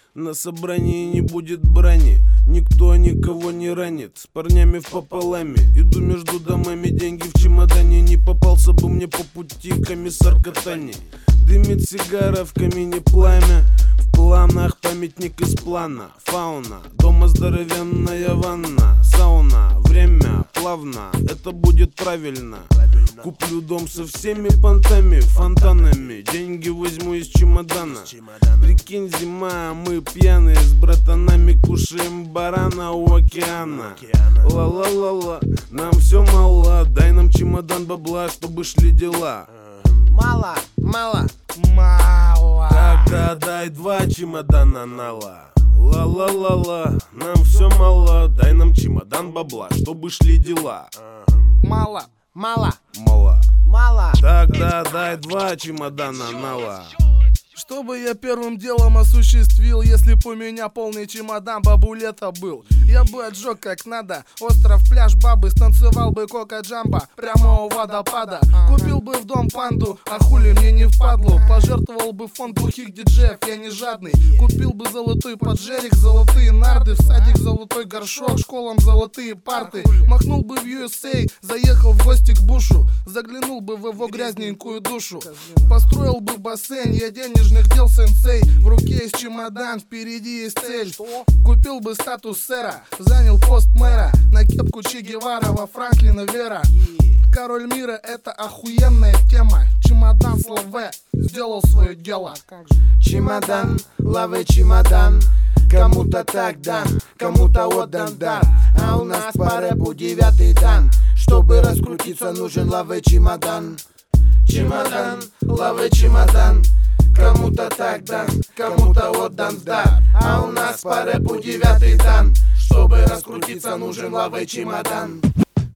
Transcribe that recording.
На собрании не будет брани, никто никого не ранит. С парнями в пополаме, иду между домами, деньги в чемодане. Не попался бы мне по пути комиссар Катани. Дымит сигара, в камине пламя. В планах памятник из плана. Фауна, дома здоровенная ванна. Сауна, время плавно, это будет правильно. Куплю дом со всеми понтами, фонтанами. Деньги возьму из чемодана. Прикинь, зима, мы пьяные с братанами кушаем барана у океана. Ла-ла-ла-ла, нам все мало. Дай нам чемодан бабла, чтобы шли дела. Мало, мало, мало. Тогда дай 2 чемодана нала. Ла-ла-ла-ла, нам все мало. Дай нам чемодан бабла, чтобы шли дела. Мало, мало, Мало. мало. Тогда дай 2 чемодана нала. Что бы я первым делом осуществил, если б у меня полный чемодан бабулета был? Я бы отжег как надо остров, пляж, бабы, станцевал бы кока-джамбо прямо у водопада. Купил бы в дом панду, а хули мне не впадлу. Пожертвовал бы фонд глухих диджеев, я не жадный. Купил бы золотой поджерик, золотые нарды, в садик золотой горшок, школам золотые парты. Махнул бы в USA, заехал в гости к Бушу, заглянул бы в его грязненькую душу. Построил бы бассейн, я денежных дел сенсей. В руке есть чемодан, впереди есть цель. Купил бы статус сэра, занял пост мэра. На кепку Че Гевара, во Франклина Вера. Король мира — это охуенная тема. Чемодан с лаве сделал свое дело. Чемодан, лаве чемодан. Кому-то так дан, кому-то отдан дар. А у нас по рэпу 9-й дан. Чтобы раскрутиться, нужен лаве чемодан. Чемодан, лаве чемодан. Кому-то так дан, кому-то отдан дар. А у нас по рэпу 9-й дан. Чтобы раскрутиться, нужен лаве чемодан.